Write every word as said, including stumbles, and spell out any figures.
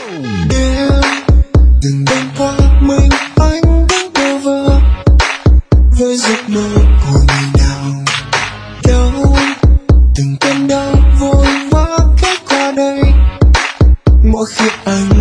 Đêm từng đêm qua mình anh vẫn bơ vơ với giấc mơ của ngày nào đâu, từng cơn đau vội vã ghé qua đây mỗi khi anh